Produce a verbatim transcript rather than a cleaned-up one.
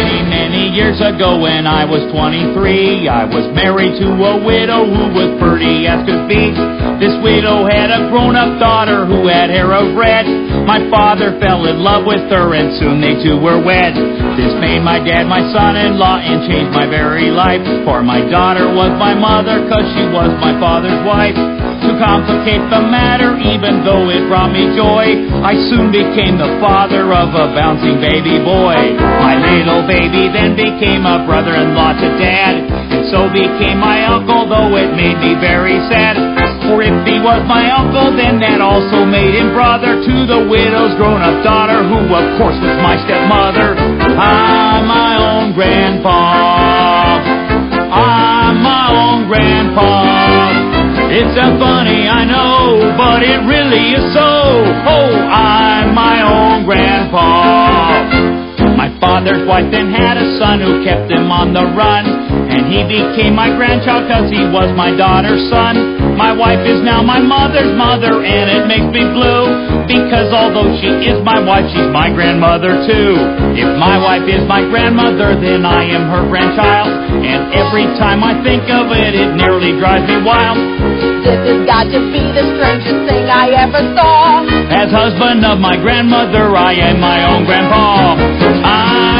Many, many years ago when I was twenty-three, I was married to a widow who was pretty as could be. This widow had a grown-up daughter who had hair of red. My father fell in love with her and soon they two were wed. This made my dad my son-in-law and changed my very life. For my daughter was my mother, cause she was my father's wife. To complicate the matter, even though it brought me joy, I soon became the father of a bouncing baby boy. My little baby then became a brother-in-law to Dad, and so became my uncle, though it made me very sad. For if he was my uncle, then that also made him brother to the widow's grown-up daughter, who of course was my stepmother. I'm my own grandpa. I'm my own grandpa. It's a funny, I know, but it really is so. Oh, I'm my own grandpa. My father's wife then had a son who kept him on the run, and he became my grandchild cause he was my daughter's son. My wife is now my mother's mother, and it makes me blue, because although she is my wife, she's my grandmother too. If my wife is my grandmother, then I am her grandchild, and every time I think of it, it nearly drives me wild. This has got to be the strangest thing I ever saw. As husband of my grandmother, I am my own grandpa. I